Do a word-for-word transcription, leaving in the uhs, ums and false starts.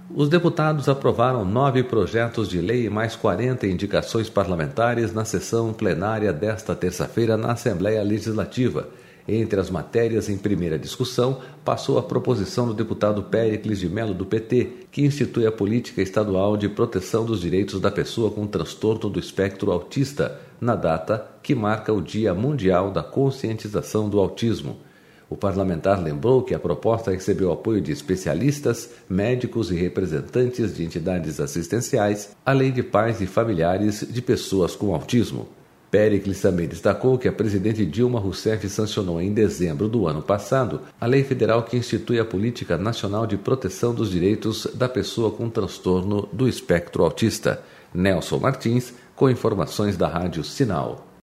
Os deputados aprovaram nove projetos de lei e mais quarenta indicações parlamentares na sessão plenária desta terça-feira na Assembleia Legislativa. Entre as matérias em primeira discussão, passou a proposição do deputado Péricles de Mello, do P T, que institui a Política Estadual de Proteção dos Direitos da Pessoa com Transtorno do Espectro Autista, na data que marca o Dia Mundial da Conscientização do Autismo. O parlamentar lembrou que a proposta recebeu apoio de especialistas, médicos e representantes de entidades assistenciais, além de pais e familiares de pessoas com autismo. Péricles também destacou que a presidente Dilma Rousseff sancionou em dezembro do ano passado a lei federal que institui a Política Nacional de Proteção dos Direitos da Pessoa com Transtorno do Espectro Autista. Nelson Martins, com informações da Rádio Sinal.